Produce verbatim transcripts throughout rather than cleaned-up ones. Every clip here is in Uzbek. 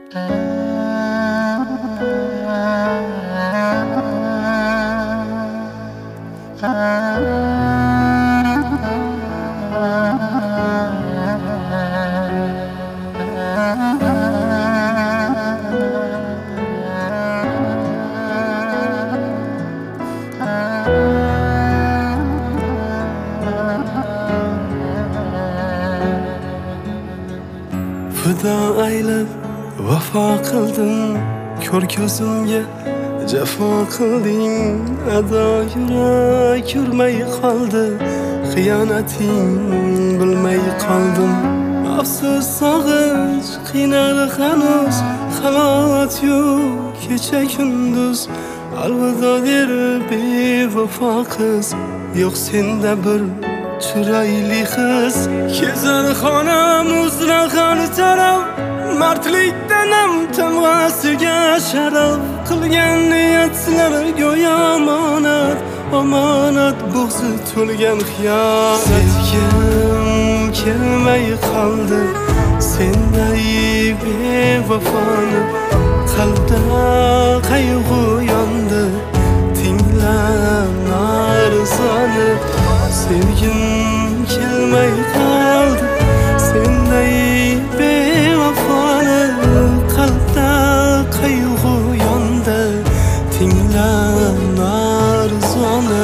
Fido aylab vafo qildim, ko'r ko'zimga jafo qilding. Ado yurak yurmay qoldi, xiyonating bilmay qoldim. Afsus sog'inch qiynar hanuz, halovat yo'q kecha kunduz. Alvido der bevafo qiz, yo'q senda bir chiroyli qiz. Kezar xonam uzragan taraf, mardlikdanam tamg'asiga sharaf. Qilgan niyatlar go'yo omonat, omonat bo'g'zi to'lgan xiyonat. Sevgim kelmay qoldi, senday bevafoni. Qalbda qayg'u yondi, tinglar arzoni. Sevgim kelmay qoldi, senday bevafoni. Qalbda qayg'u yondi, tinglar arzoni.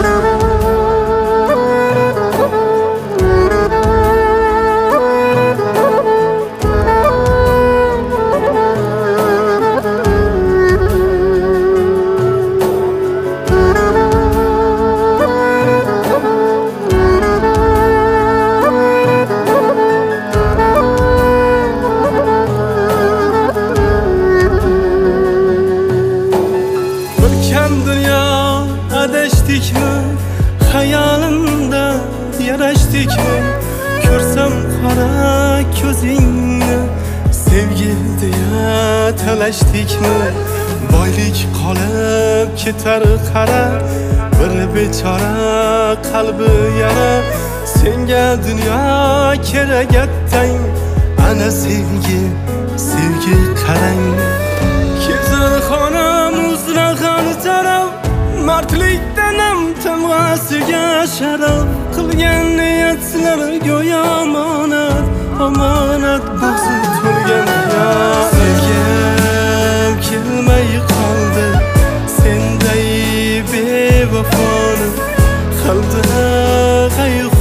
Dünya adashtikmi, hayolimda yarashdikmi? Ko'rsam qora ko'zingni, sevgi deya talashdikmi? Boylik qolib ketar qara, bir bechora qalbi yara. Senga dunyo kerak atang, ana sevgi, sevgi qarang. Kezar xonam uzragan taraf, mardlikdanam tamg'asiga sharaf. Qilgan niyatlar go'yo omonat, omonat bo'g'zi to'lgan xiyonat. Sevgim kelmay qoldi, senday bevafoni. Qalbda qayg'u